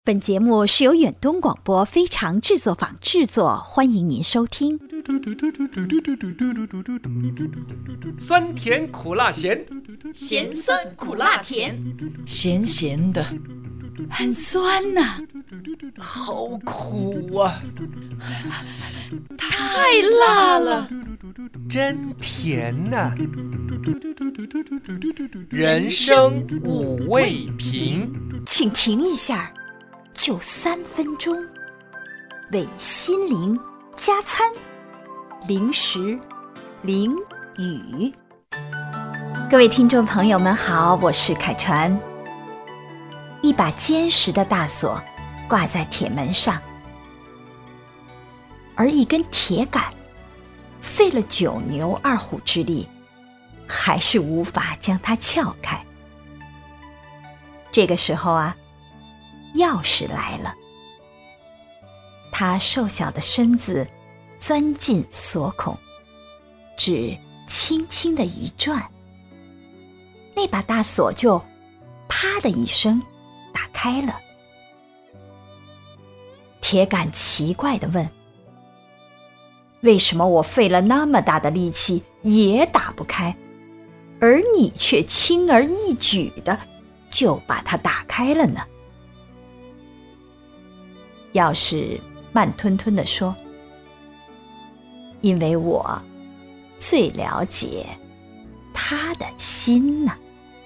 本节目是由远东广播非常制作坊制作，欢迎您收听。 酸甜苦辣咸， 咸酸苦辣甜， 咸咸的， 很酸呐， 好苦啊， 太辣了， 真甜呐。人生五味瓶， 请停一下，就3分钟，为心灵加餐，零食淋雨。各位听众朋友们好，我是凯传。一把坚实的大锁挂在铁门上，而一根铁杆费了9牛2虎之力，还是无法将它撬开。这个时候啊，钥匙来了，他瘦小的身子钻进锁孔，只轻轻地一转，那把大锁就啪的一声打开了。铁杆奇怪地问：为什么我费了那么大的力气也打不开，而你却轻而易举的就把它打开了呢？钥匙慢吞吞地说：因为我最了解他的心呢。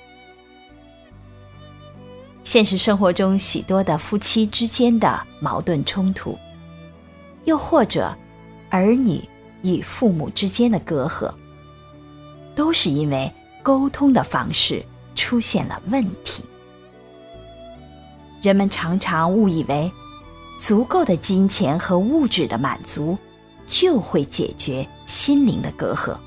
现实生活中许多的夫妻之间的矛盾冲突，又或者儿女与父母之间的隔阂，都是因为沟通的方式出现了问题。人们常常误以为足够的金钱和物质的满足就会解决心灵的隔阂，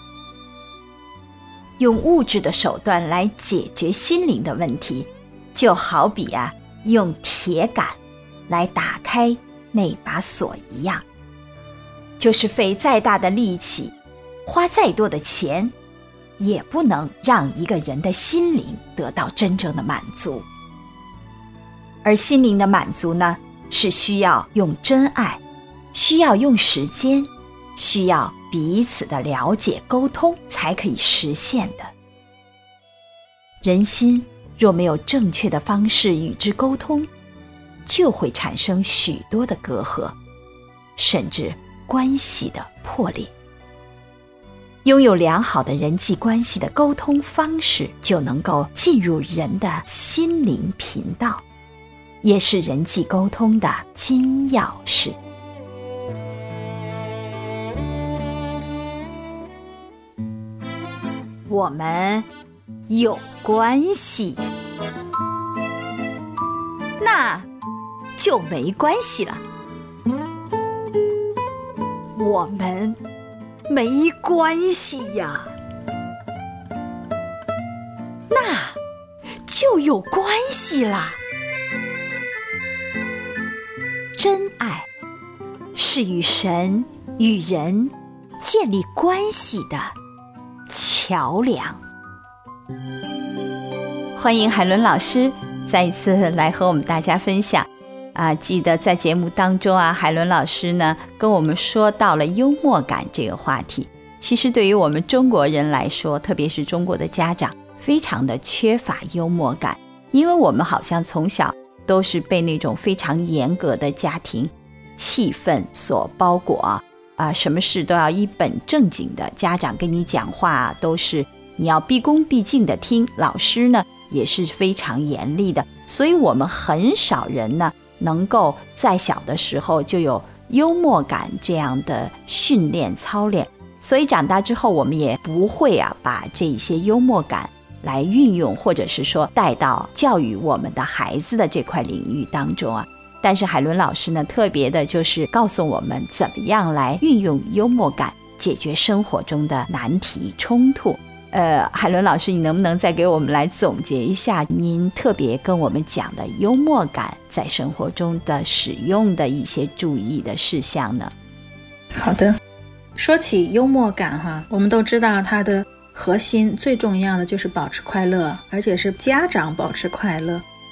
用物质的手段来解决心灵的问题，就好比用铁杆来打开那把锁一样，就是费再大的力气，花再多的钱，也不能让一个人的心灵得到真正的满足。而心灵的满足呢，是需要用真爱，需要用时间，需要彼此的了解沟通才可以实现的。人心若没有正确的方式与之沟通，就会产生许多的隔阂，甚至关系的破裂。拥有良好的人际关系的沟通方式，就能够进入人的心灵频道，也是人际沟通的金钥匙。我们有关系，那就没关系了。我们没关系呀，那就有关系啦。真爱是与神与人建立关系的桥梁。欢迎海伦老师再一次来和我们大家分享记得在节目当中海伦老师呢跟我们说到了幽默感这个话题。其实对于我们中国人来说，特别是中国的家长，非常的缺乏幽默感，因为我们好像从小都是被那种非常严格的家庭气氛所包裹什么事都要一本正经的，家长跟你讲话都是你要毕恭毕敬的听，老师呢也是非常严厉的，所以我们很少人呢能够在小的时候就有幽默感这样的训练操练，所以长大之后我们也不会把这些幽默感来运用，或者是说带到教育我们的孩子的这块领域当中但是海伦老师呢特别的就是告诉我们怎么样来运用幽默感解决生活中的难题冲突。海伦老师，你能不能再给我们来总结一下您特别跟我们讲的幽默感在生活中的使用的一些注意的事项呢？ 好的，说起幽默感我们都知道它的核心最重要的就是保持快乐，而且是家长保持快乐。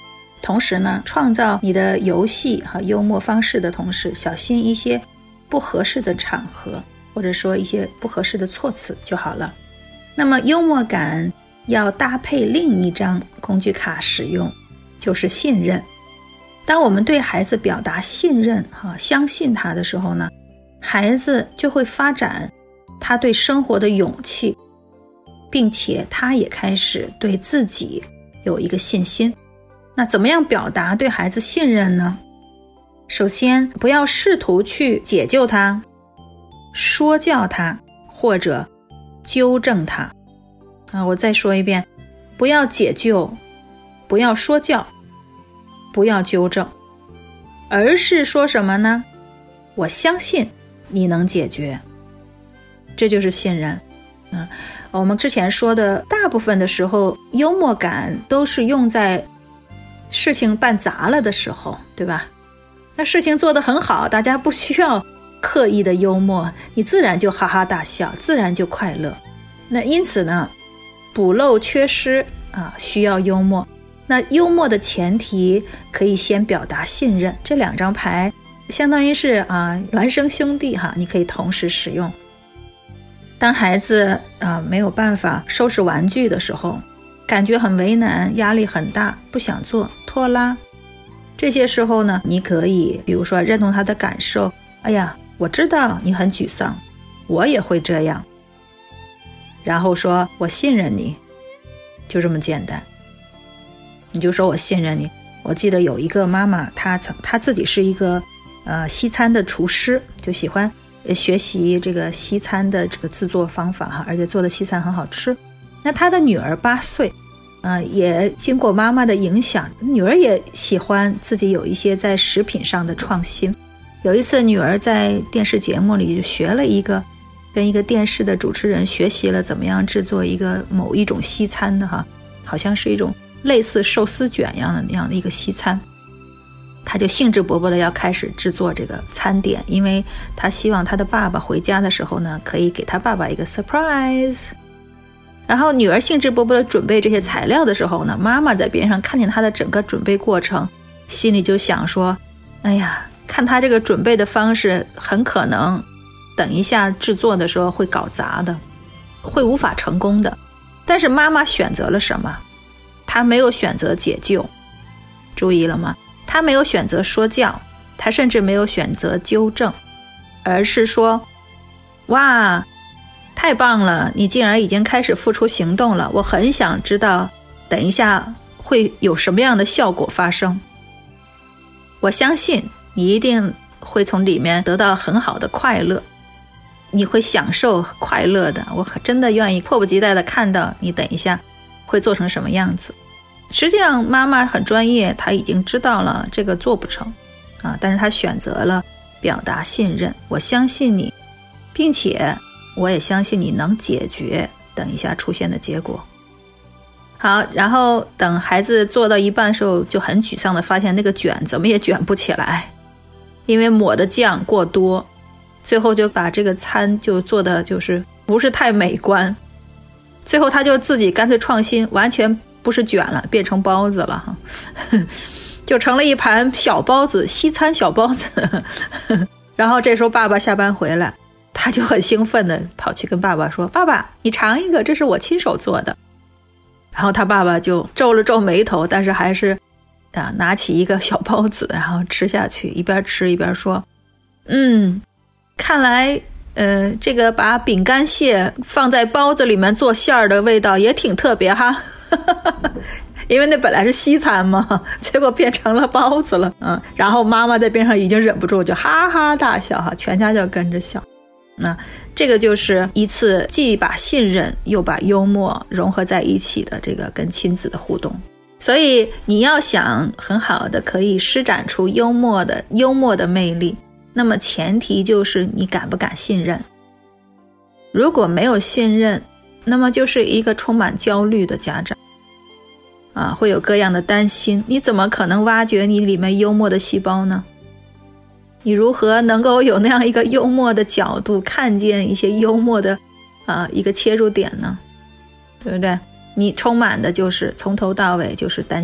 同时呢，创造你的游戏和幽默方式的同时，小心一些不合适的场合，或者说一些不合适的措辞就好了。那么幽默感要搭配另一张工具卡使用，就是信任。当我们对孩子表达信任相信他的时候呢，孩子就会发展他对生活的勇气，并且他也开始对自己有一个信心。那怎么样表达对孩子信任呢？首先，不要试图去解救他、说教他或者纠正他。我再说一遍，不要解救，不要说教，不要纠正，而是说什么呢？我相信你能解决。这就是信任。我们之前说的大部分的时候，幽默感都是用在事情办砸了的时候，对吧？那事情做得很好，大家不需要刻意的幽默，你自然就哈哈大笑，自然就快乐。那因此呢，补漏缺失需要幽默。那幽默的前提可以先表达信任，这两张牌相当于是孪生兄弟你可以同时使用。当孩子没有办法收拾玩具的时候，感觉很为难，压力很大，不想做，拖拉，这些时候呢，你可以比如说认同他的感受，哎呀，我知道你很沮丧，我也会这样，然后说我信任你，就这么简单。你就说我信任你。我记得有一个妈妈，她自己是一个西餐的厨师，就喜欢学习这个西餐的这个制作方法而且做的西餐很好吃。那她的女儿8岁，也经过妈妈的影响，女儿也喜欢自己有一些在食品上的创新。有一次女儿在电视节目里就学了跟一个电视的主持人学习了怎么样制作某一种西餐的好像是一种类似寿司卷一样的一个西餐。他就兴致勃勃的要开始制作这个餐点，因为他希望他的爸爸回家的时候呢，可以给他爸爸一个 surprise。 然后女儿兴致勃勃的准备这些材料的时候呢，妈妈在边上看见他的整个准备过程，心里就想说，哎呀，看他这个准备的方式，很可能等一下制作的时候会搞砸的，会无法成功的。但是妈妈选择了什么？她没有选择解救，注意了吗？她没有选择说教，她甚至没有选择纠正，而是说，哇，太棒了，你竟然已经开始付出行动了，我很想知道等一下会有什么样的效果发生。我相信你一定会从里面得到很好的快乐，你会享受快乐的，我真的愿意迫不及待的看到你等一下会做成什么样子。实际上妈妈很专业，她已经知道了这个做不成但是她选择了表达信任，我相信你，并且我也相信你能解决等一下出现的结果。好，然后等孩子做到一半的时候，就很沮丧的发现那个卷怎么也卷不起来，因为抹的酱过多，最后就把这个餐就做的就是不是太美观。最后他就自己干脆创新，完全不是卷了，变成包子了就成了一盘小包子，西餐小包子然后这时候爸爸下班回来，他就很兴奋的跑去跟爸爸说，爸爸你尝一个，这是我亲手做的。然后他爸爸就皱了皱眉头，但是还是拿起一个小包子然后吃下去，一边吃一边说，看来这个把饼干屑放在包子里面做馅儿的味道也挺特别哈因为那本来是西餐嘛，结果变成了包子了然后妈妈在边上已经忍不住就哈哈大笑全家就跟着笑。那这个就是一次既把信任又把幽默融合在一起的这个跟亲子的互动。所以你要想很好的可以施展出幽默的魅力，那么前提就是你敢不敢信任。如果没有信任，那么就是一个充满焦虑的家长会有各样的担心，你怎么可能挖掘你里面幽默的细胞呢？你如何能够有那样一个幽默的角度，看见一些幽默的一个切入点呢？对不对？你充满的就是从头到尾就是担心，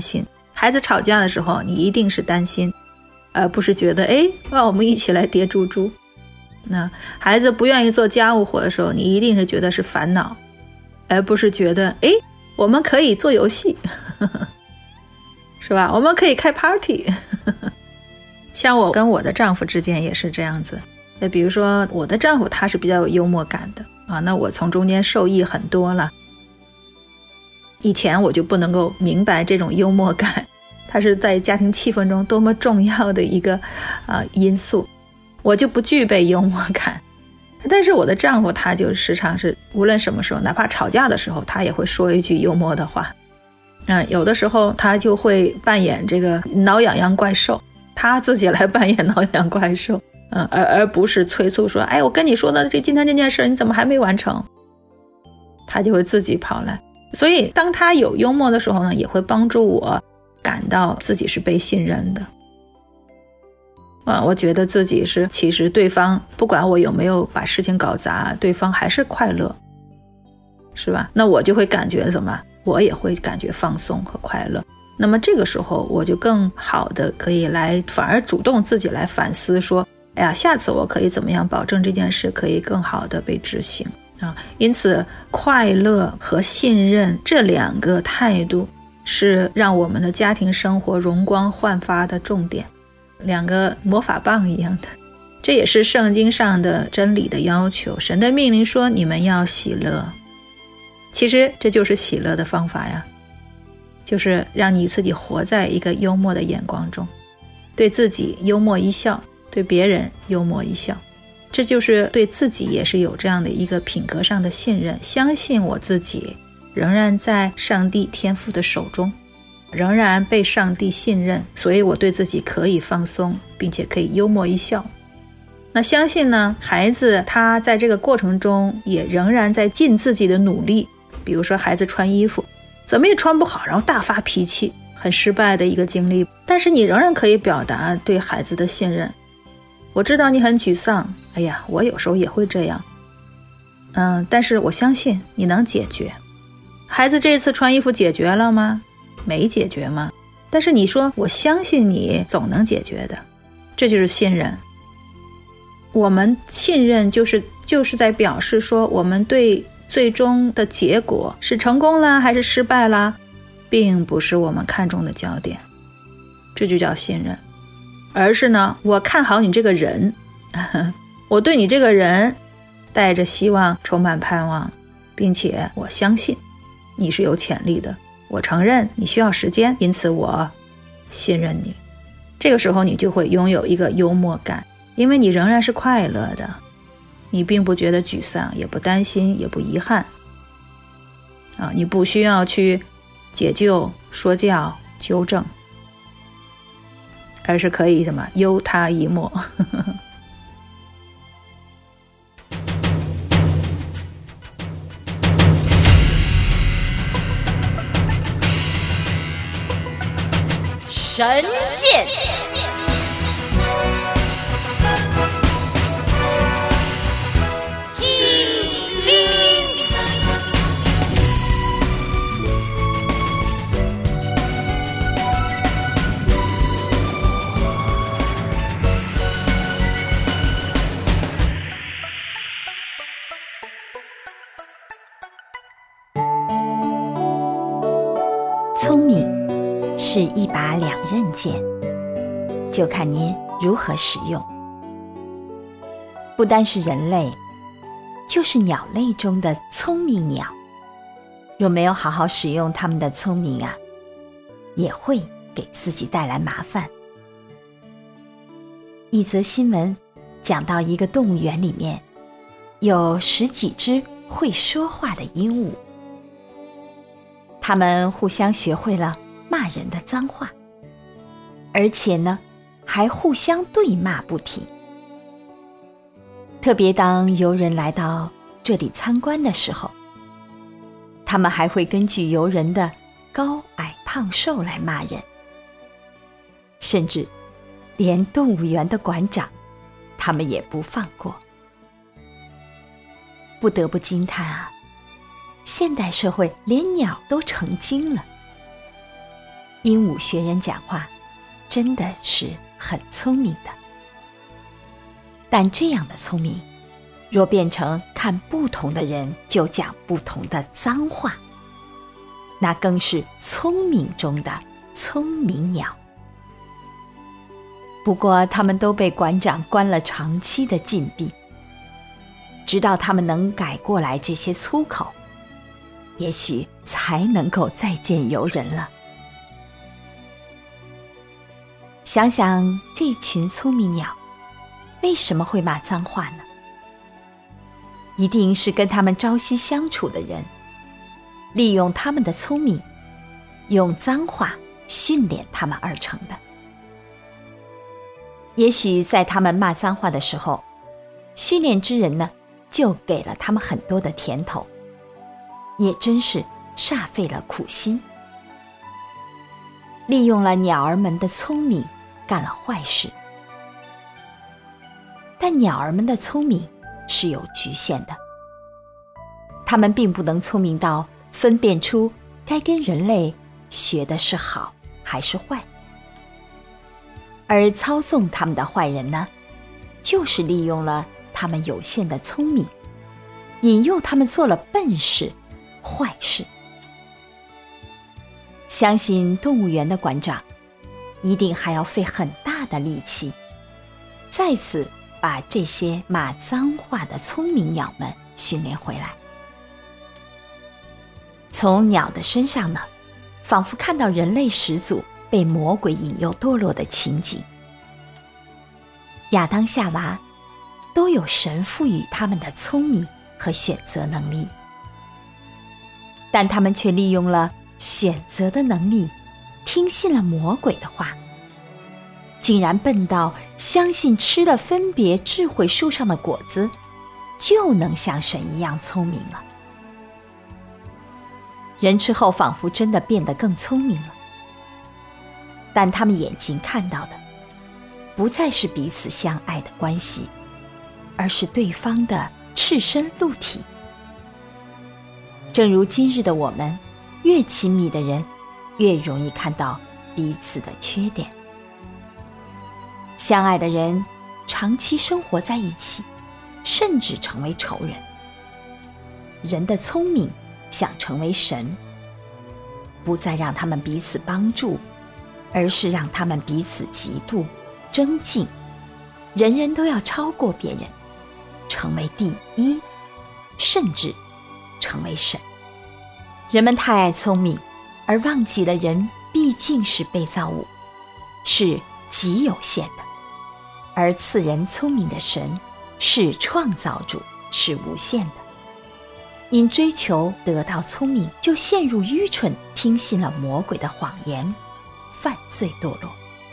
孩子吵架的时候，你一定是担心，而不是觉得我们一起来叠猪猪。那孩子不愿意做家务活的时候，你一定是觉得是烦恼，而不是觉得我们可以做游戏是吧？我们可以开 party 像我跟我的丈夫之间也是这样子。比如说我的丈夫他是比较有幽默感的那我从中间受益很多了。以前我就不能够明白这种幽默感它是在家庭气氛中多么重要的一个因素，我就不具备幽默感。但是我的丈夫他就时常是无论什么时候，哪怕吵架的时候，他也会说一句幽默的话。有的时候他就会扮演这个挠痒痒怪兽，他自己来扮演挠痒痒怪兽，而不是催促说我跟你说的今天这件事你怎么还没完成，他就会自己跑来。所以当他有幽默的时候呢，也会帮助我感到自己是被信任的。我觉得自己是其实对方不管我有没有把事情搞砸，对方还是快乐，是吧？那我就会感觉什么？我也会感觉放松和快乐。那么这个时候我就更好的可以来反而主动自己来反思说下次我可以怎么样保证这件事可以更好的被执行因此快乐和信任这两个态度是让我们的家庭生活容光焕发的重点，两个魔法棒一样的。这也是圣经上的真理的要求，神的命令说你们要喜乐。其实这就是喜乐的方法呀，就是让你自己活在一个幽默的眼光中，对自己幽默一笑，对别人幽默一笑。这就是对自己也是有这样的一个品格上的信任，相信我自己仍然在上帝天父的手中，仍然被上帝信任，所以我对自己可以放松，并且可以幽默一笑。那相信呢，孩子他在这个过程中也仍然在尽自己的努力。比如说孩子穿衣服怎么也穿不好，然后大发脾气，很失败的一个经历，但是你仍然可以表达对孩子的信任。我知道你很沮丧，我有时候也会这样，但是我相信你能解决。孩子这次穿衣服解决了吗？没解决吗？但是你说我相信你总能解决的，这就是信任。我们信任就是在表示说我们对最终的结果是成功了还是失败了，并不是我们看重的焦点，这就叫信任。而是呢，我看好你这个人我对你这个人带着希望，充满盼望，并且我相信你是有潜力的，我承认你需要时间，因此我信任你。这个时候你就会拥有一个幽默感，因为你仍然是快乐的，你并不觉得沮丧，也不担心，也不遗憾你不需要去解救、说教、纠正，而是可以忧他一默神剑聪明是一把两刃剑，就看您如何使用。不单是人类，就是鸟类中的聪明鸟，若没有好好使用它们的聪明也会给自己带来麻烦。一则新闻讲到一个动物园里面有10几只会说话的鹦鹉，它们互相学会了骂人的脏话，而且呢还互相对骂不停。特别当游人来到这里参观的时候，他们还会根据游人的高矮胖瘦来骂人，甚至连动物园的馆长他们也不放过。不得不惊叹现代社会连鸟都成精了。 鹦鹉学人讲话真的是很聪明的，但这样的聪明若变成看不同的人就讲不同的脏话，那更是聪明中的聪明鸟。不过他们都被馆长关了长期的禁闭，直到他们能改过来这些粗口，也许才能够再见游人了。想想这群聪明鸟为什么会骂脏话呢？一定是跟他们朝夕相处的人利用他们的聪明，用脏话训练他们而成的。也许在他们骂脏话的时候，训练之人呢就给了他们很多的甜头，也真是煞费了苦心，利用了鸟儿们的聪明干了坏事。但鸟儿们的聪明是有局限的，他们并不能聪明到分辨出该跟人类学的是好还是坏。而操纵他们的坏人呢，就是利用了他们有限的聪明，引诱他们做了笨事、坏事。相信动物园的馆长一定还要费很大的力气，再次把这些骂脏话的聪明鸟们训练回来。从鸟的身上呢，仿佛看到人类始祖被魔鬼引诱堕落的情景。亚当夏娃都有神赋予他们的聪明和选择能力，但他们却利用了选择的能力，听信了魔鬼的话，竟然笨到相信吃了分别智慧树上的果子就能像神一样聪明了。人吃后仿佛真的变得更聪明了，但他们眼睛看到的不再是彼此相爱的关系，而是对方的赤身露体。正如今日的我们，越亲密的人越容易看到彼此的缺点。相爱的人长期生活在一起，甚至成为仇人。人的聪明想成为神，不再让他们彼此帮助，而是让他们彼此嫉妒、争竞，人人都要超过别人，成为第一，甚至成为神。人们太爱聪明，而忘记了人毕竟是被造物，是极有限的，而赐人聪明的神是创造主，是无限的。因追求得到聪明，就陷入愚蠢，听信了魔鬼的谎言，犯罪堕落。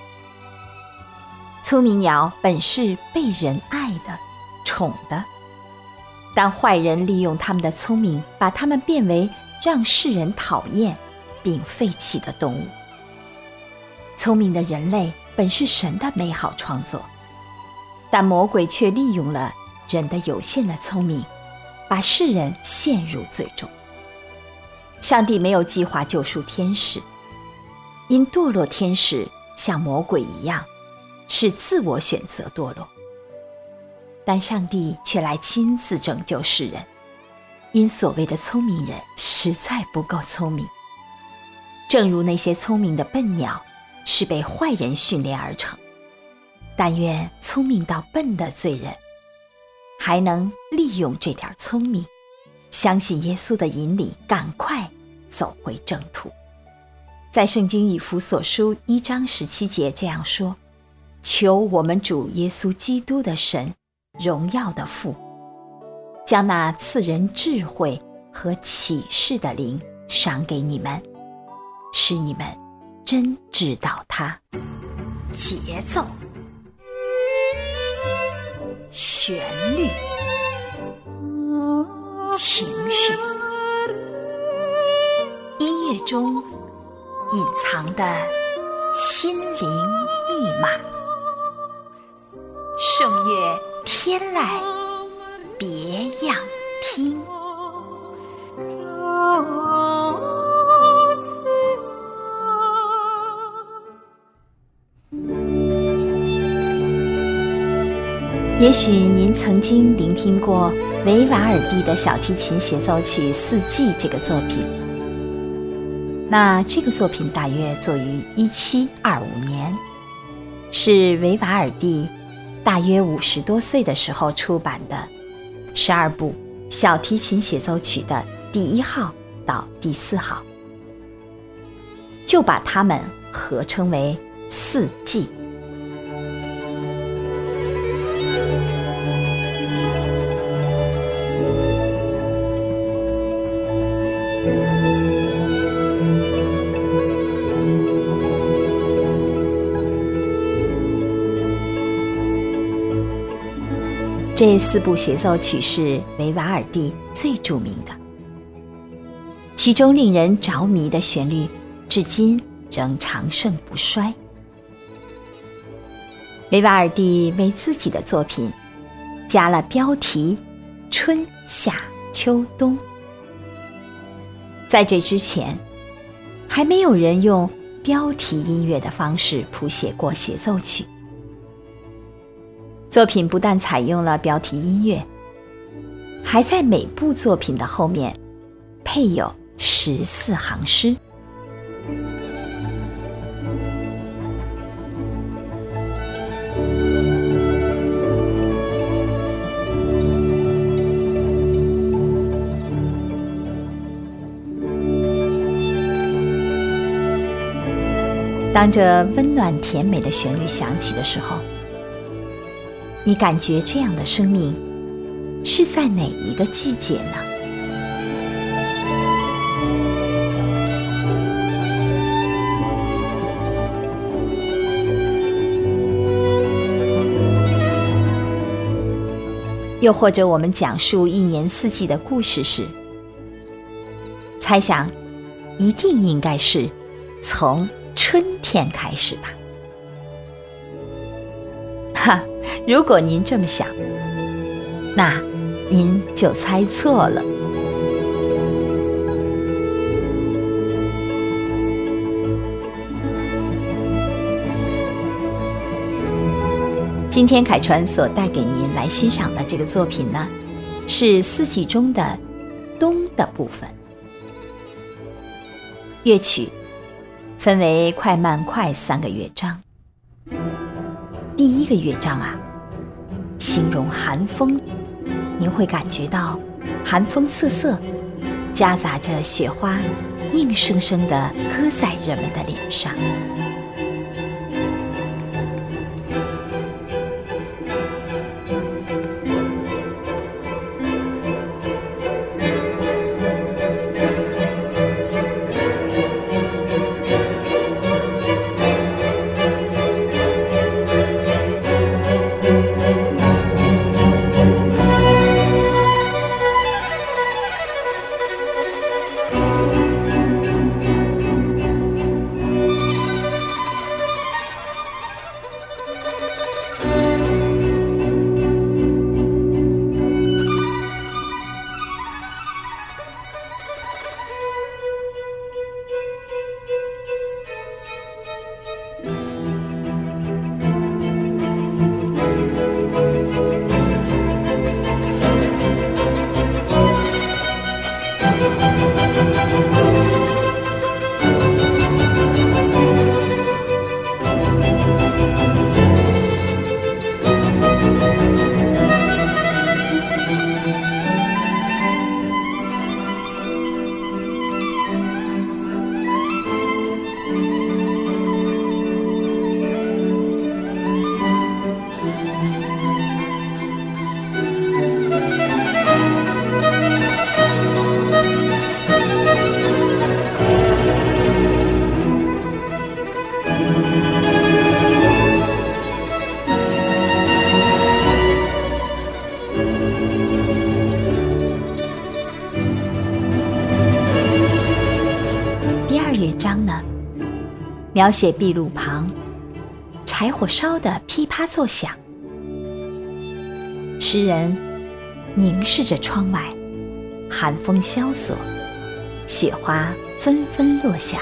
聪明鸟本是被人爱的、宠的，但坏人利用他们的聪明，把他们变为让世人讨厌并废弃的动物。聪明的人类本是神的美好创作，但魔鬼却利用了人的有限的聪明，把世人陷入罪中。上帝没有计划救赎天使，因堕落天使像魔鬼一样，是自我选择堕落，但上帝却来亲自拯救世人，因所谓的聪明人实在不够聪明。正如那些聪明的笨鸟是被坏人训练而成，但愿聪明到笨的罪人还能利用这点聪明，相信耶稣的引领，赶快走回正途。在圣经以弗所书1章17节这样说：求我们主耶稣基督的神，荣耀的父，将那赐人智慧和启示的灵赏给你们，使你们真知道他。节奏、旋律、情绪，音乐中隐藏的心灵密码。圣乐天籁，别样听。 也许您曾经聆听过维瓦尔第的小提琴协奏曲《四季》这个作品。那这个作品大约作于1725年，是维瓦尔第大约50多岁的时候出版的12部小提琴协奏曲的第1号到第4号，就把它们合称为四季。这4部协奏曲是维瓦尔第最著名的，其中令人着迷的旋律至今仍长盛不衰。维瓦尔第为自己的作品加了标题春夏秋冬，在这之前还没有人用标题音乐的方式谱写过协奏曲。作品不但采用了标题音乐，还在每部作品的后面配有14行诗。当这温暖甜美的旋律响起的时候，你感觉这样的生命是在哪一个季节呢？又或者我们讲述一年四季的故事时，猜想一定应该是从春天开始吧。哈，如果您这么想，那您就猜错了。今天凯传所带给您来欣赏的这个作品呢，是四季中的冬的部分。乐曲分为快慢快3个乐章。第1个乐章啊，形容寒风，您会感觉到寒风瑟瑟，夹杂着雪花，硬生生地搁在人们的脸上。描写壁炉旁柴火烧得噼啪作响，诗人凝视着窗外，寒风萧索，雪花纷纷落下。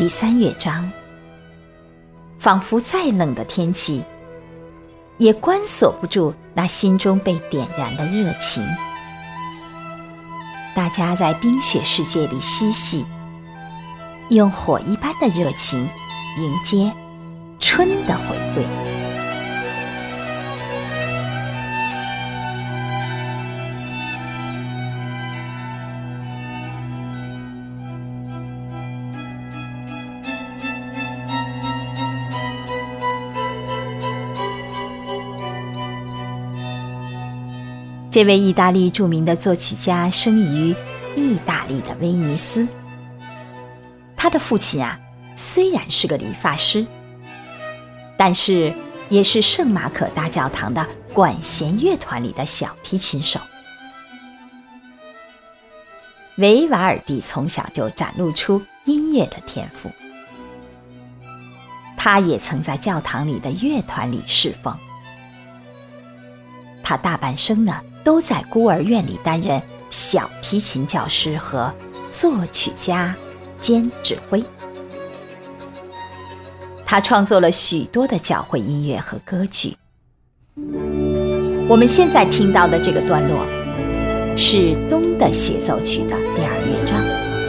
第3乐章，仿佛再冷的天气，也关锁不住那心中被点燃的热情。大家在冰雪世界里嬉戏，用火一般的热情迎接春的回归。这位意大利著名的作曲家生于意大利的威尼斯。他的父亲虽然是个理发师，但是也是圣马可大教堂的管弦乐团里的小提琴手。维瓦尔第从小就展露出音乐的天赋，他也曾在教堂里的乐团里侍奉。他大半生都在孤儿院里担任小提琴教师和作曲家兼指挥。他创作了许多的教会音乐和歌剧。我们现在听到的这个段落是东的协奏曲的第2乐章。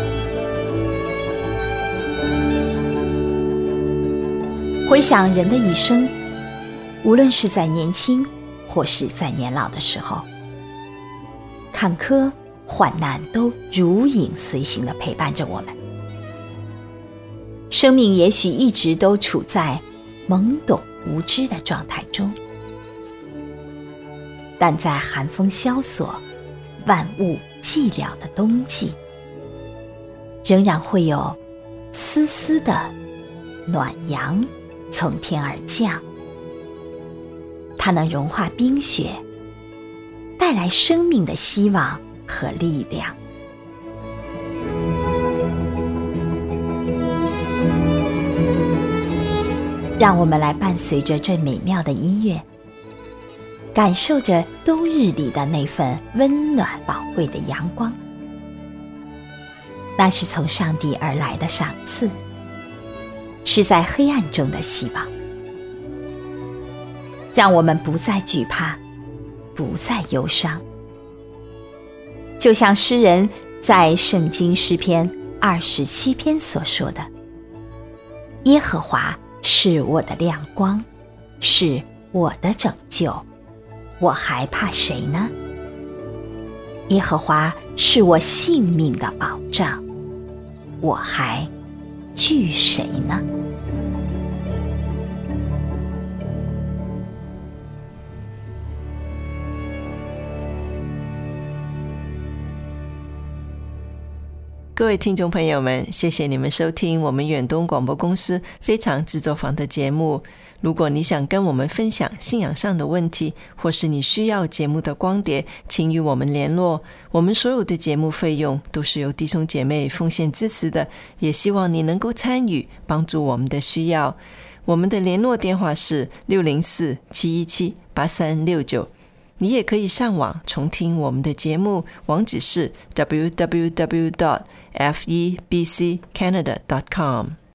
回想人的一生，无论是在年轻或是在年老的时候，坎坷患难都如影随形地陪伴着我们。生命也许一直都处在懵懂无知的状态中，但在寒风萧索、万物寂寥的冬季，仍然会有丝丝的暖阳从天而降。它能融化冰雪，带来生命的希望和力量。让我们来伴随着这美妙的音乐，感受着冬日里的那份温暖宝贵的阳光。那是从上帝而来的赏赐，是在黑暗中的希望。让我们不再惧怕，不再忧伤。就像诗人在圣经诗篇27篇所说的，耶和华是我的亮光，是我的拯救，我还怕谁呢？耶和华是我性命的保障，我还惧谁呢？ 各位听众朋友们，谢谢你们收听我们远东广播公司非常制作坊的节目。如果你想跟我们分享信仰上的问题，或是你需要节目的光碟，请与我们联络。我们所有的节目费用都是由弟兄姐妹奉献支持的，也希望你能够参与，帮助我们的需要。我们的联络电话是604-717-8369。你也可以上网重听我们的节目，网址是 www.febccanada.com。